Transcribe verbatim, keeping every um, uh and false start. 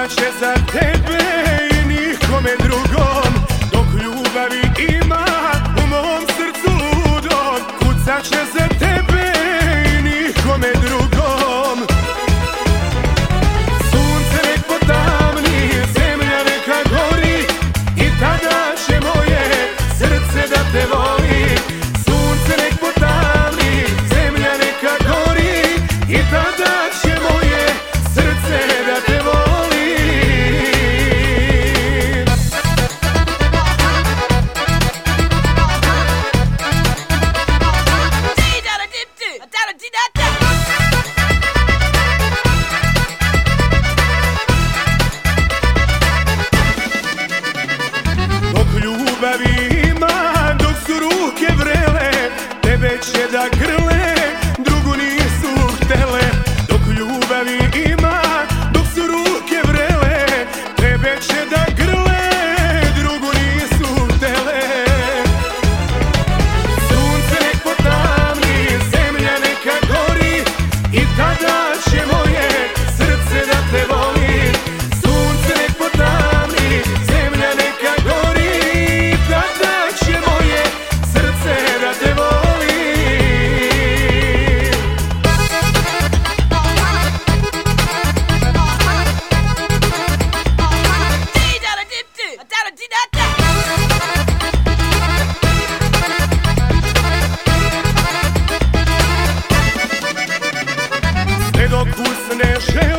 kucaće za tebe i nikome drugom, dok ljubavi ima u mom srcu ludom. Kucaće za tebe i nikome drugom. Sunce nek potamni, zemlja neka gori, i tada će moje srce da te voli. Sunce nek potamni, zemlja neka gori, i tada će moje srce da te voli. Dok ljubavi ima, dok su ruke vrele, tebe će da grle, drugu nisu htele. Dok ljubavi ima, dok su ruke vrele, tebe će da grle, drugu nisu htele. Sunce nek potamni, zemlja neka gori, i tada će moje srce da te voli. Sunce nek potamni, zemlja neka gori, i tada će moje srce da te voli. Sve dok usne žele